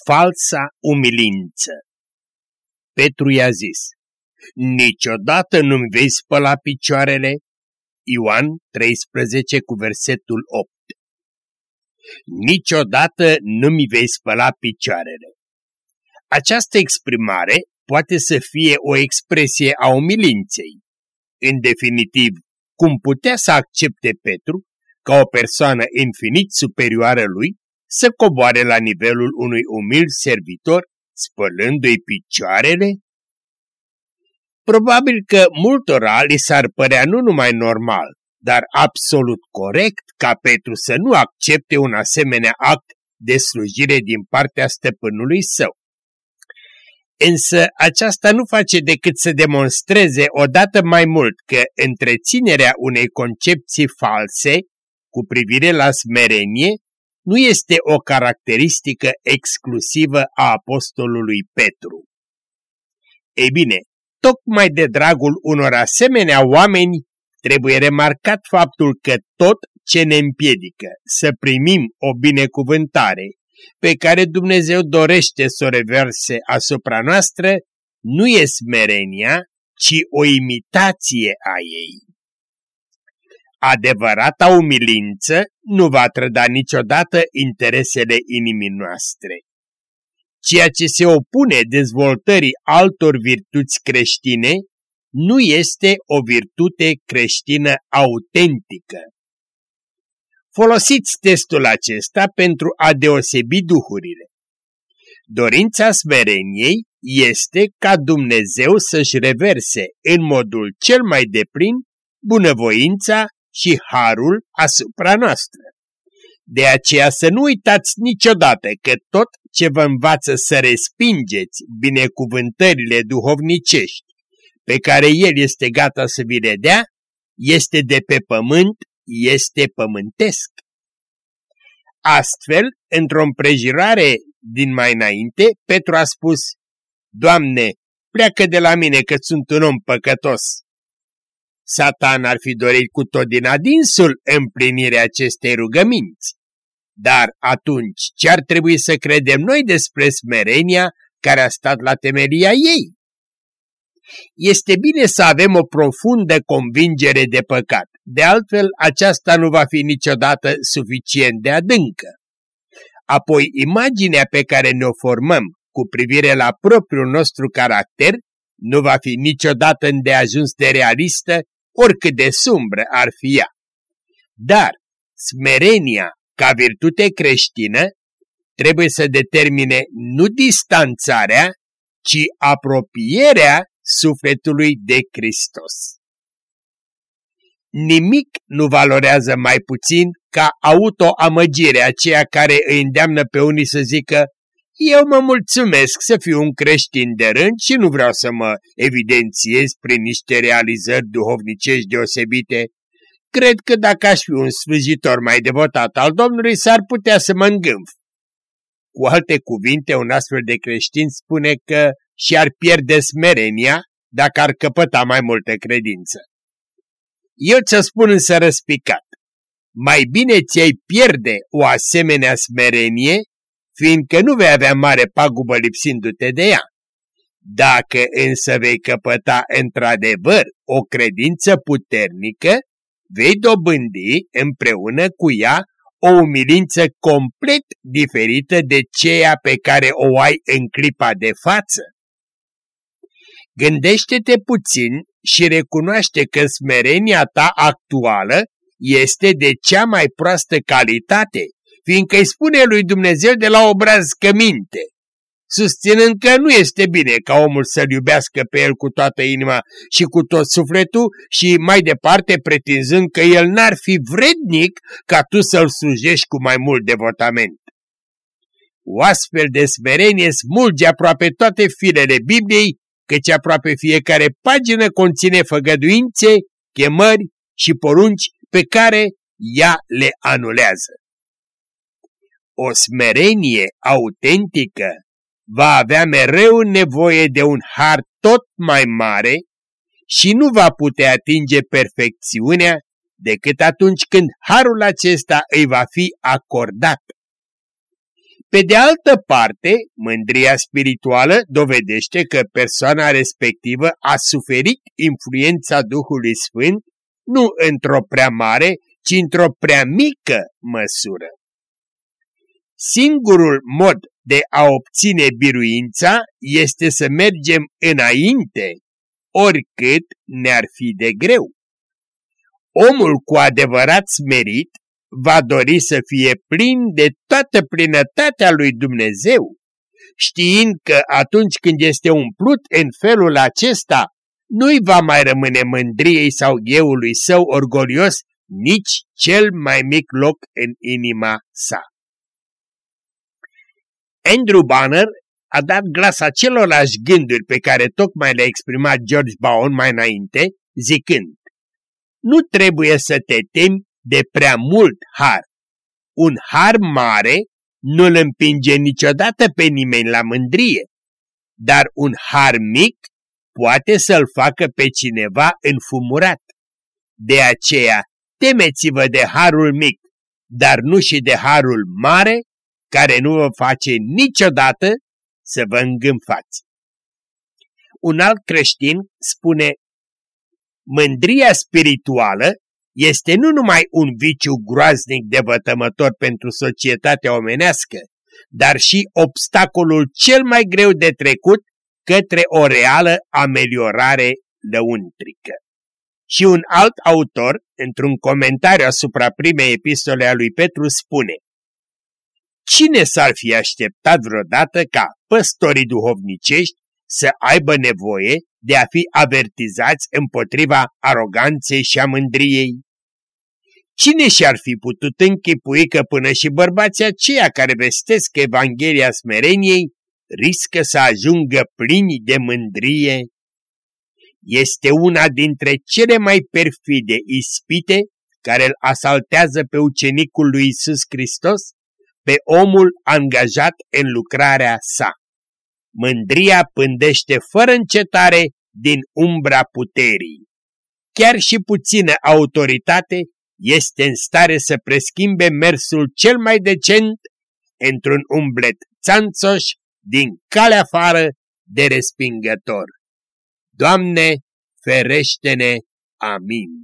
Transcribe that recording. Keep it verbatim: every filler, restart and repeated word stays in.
falsa umilință. Petru i-a zis: niciodată nu-mi vei spăla picioarele? Ioan treisprezece cu versetul opt. Niciodată nu-mi vei spăla picioarele. Această exprimare poate să fie o expresie a umilinței. În definitiv, cum putea să accepte Petru, ca o persoană infinit superioară lui, să coboare la nivelul unui umil servitor, spălându-i picioarele? Probabil că multora li s-ar părea nu numai normal, dar absolut corect ca Petru să nu accepte un asemenea act de slujire din partea stăpânului său. Însă aceasta nu face decât să demonstreze odată mai mult că întreținerea unei concepții false cu privire la smerenie nu este o caracteristică exclusivă a apostolului Petru. Ei bine, tocmai de dragul unor asemenea oameni trebuie remarcat faptul că tot ce ne împiedică să primim o binecuvântare pe care Dumnezeu dorește să o reverse asupra noastră nu e smerenia, ci o imitație a ei. Adevărata umilință nu va trăda niciodată interesele inimii noastre. Ceea ce se opune dezvoltării altor virtuți creștine nu este o virtute creștină autentică. Folosiți testul acesta pentru a deosebi duhurile. Dorința smereniei este ca Dumnezeu să-și reverse în modul cel mai deplin bunăvoința și harul asupra noastră. De aceea să nu uitați niciodată că tot ce vă învață să respingeți binecuvântările duhovnicești pe care El este gata să vi le dea, este de pe pământ, este pământesc. Astfel, într-o împrejurare din mai înainte, Petru a spus: Doamne, pleacă de la mine că sunt un om păcătos. Satan ar fi dorit cu tot din adinsul împlinirea acestei rugăminți. Dar atunci ce ar trebui să credem noi despre smerenia care a stat la temelia ei? Este bine să avem o profundă convingere de păcat, de altfel aceasta nu va fi niciodată suficient de adâncă. Apoi imaginea pe care ne-o formăm cu privire la propriul nostru caracter nu va fi niciodată îndeajuns de realistă, oricât de sumbră ar fi ea. Dar smerenia ca virtute creștină trebuie să determine nu distanțarea, ci apropierea sufletului de Hristos. Nimic nu valorează mai puțin ca autoamăgirea aceea care îi îndeamnă pe unii să zică: eu mă mulțumesc să fiu un creștin de rând și nu vreau să mă evidențiez prin niște realizări duhovnicești deosebite. Cred că dacă aș fi un slujitor mai devotat al Domnului, s-ar putea să mă îngânf. Cu alte cuvinte, un astfel de creștin spune că și-ar pierde smerenia dacă ar căpăta mai multă credință. Eu ți-o spun însă răspicat: mai bine ți-ai pierde o asemenea smerenie, fiindcă nu vei avea mare pagubă lipsindu-te de ea. Dacă însă vei căpăta într-adevăr o credință puternică, vei dobândi împreună cu ea o umilință complet diferită de ceea pe care o ai în clipa de față. Gândește-te puțin și recunoaște că smerenia ta actuală este de cea mai proastă calitate, fiindcă îi spune lui Dumnezeu de la obraz că minte, susținând că nu este bine ca omul să-L iubească pe El cu toată inima și cu tot sufletul și mai departe pretinzând că El n-ar fi vrednic ca tu să-L slujești cu mai mult devotament. O astfel de smerenie smulge aproape toate firele Bibliei, căci aproape fiecare pagină conține făgăduințe, chemări și porunci pe care ea le anulează. O smerenie autentică va avea mereu nevoie de un har tot mai mare și nu va putea atinge perfecțiunea decât atunci când harul acesta îi va fi acordat. Pe de altă parte, mândria spirituală dovedește că persoana respectivă a suferit influența Duhului Sfânt nu într-o prea mare, ci într-o prea mică măsură. Singurul mod de a obține biruința este să mergem înainte, oricât ne-ar fi de greu. Omul cu adevărat smerit va dori să fie plin de toată plinătatea lui Dumnezeu, știind că atunci când este umplut în felul acesta, nu-i va mai rămâne mândriei sau gheului său orgolios nici cel mai mic loc în inima sa. Andrew Banner a dat glas acelorlași gânduri pe care tocmai le-a exprimat George Bowen mai înainte, zicând: nu trebuie să te temi de prea mult har. Un har mare nu-l împinge niciodată pe nimeni la mândrie, dar un har mic poate să-l facă pe cineva înfumurat. De aceea, temeți-vă de harul mic, dar nu și de harul mare, care nu vă face niciodată să vă îngânfați. Un alt creștin spune: mândria spirituală este nu numai un viciu groaznic de vătămător pentru societatea omenească, dar și obstacolul cel mai greu de trecut către o reală ameliorare lăuntrică. Și un alt autor, într-un comentariu asupra primei epistole a lui Petru, spune: cine s-ar fi așteptat vreodată ca păstorii duhovnicești să aibă nevoie de a fi avertizați împotriva aroganței și a mândriei? Cine și-ar fi putut închipui că până și bărbații aceia care vestesc Evanghelia smereniei riscă să ajungă plini de mândrie? Este una dintre cele mai perfide ispite care îl asaltează pe ucenicul lui Iisus Hristos, pe omul angajat în lucrarea sa. Mândria pândește fără încetare din umbra puterii. Chiar și puțină autoritate este în stare să preschimbe mersul cel mai decent într-un umblet țanțoș din calea afară de respingător. Doamne, ferește-ne! Amin.